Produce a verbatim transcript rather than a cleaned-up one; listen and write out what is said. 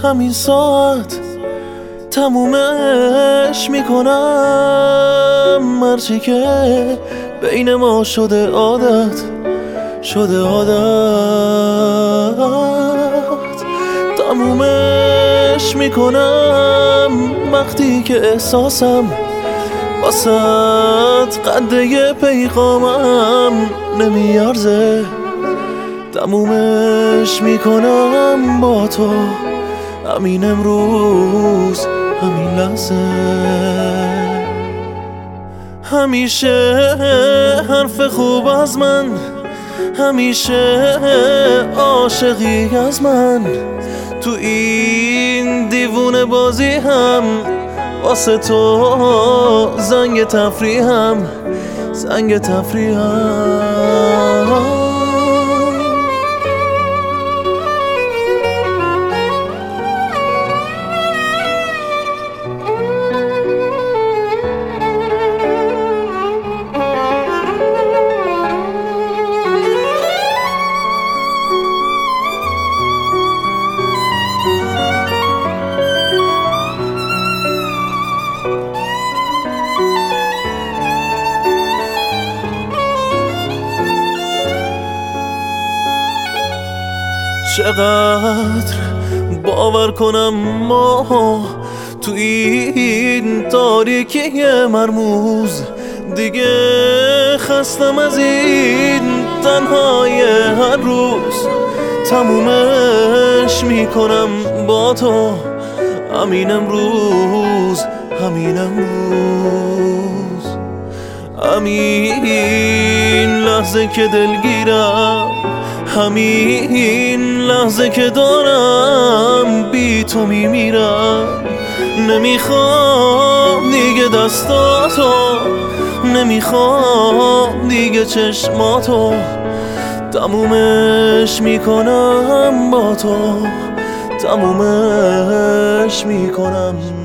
همین ساعت تمومش میکنم. هرچی که بین ما شده عادت، شده عادت، تمومش میکنم. وقتی که احساسم واسط قد یه پیغامم نمیارزه، تمومش میکنم با تو. همین امروز، همین لحظه. همیشه حرف خوب از من، همیشه عاشقی از من. تو این دیوونه بازی هم واسه تو زنگ تفریحم، زنگ تفریحم. چقدر باور کنم ما تو این تاریکی مرموز، دیگه خستم از این تنهای هر روز. تمومش میکنم با تو، همین امروز، همین امروز. همین لحظه که دلگیرم، همین لحظه که دارم بی تو میمیرم. نمیخوام دیگه دستاتو، نمیخوام دیگه چشماتو. تمومش میکنم با تو، تمومش میکنم.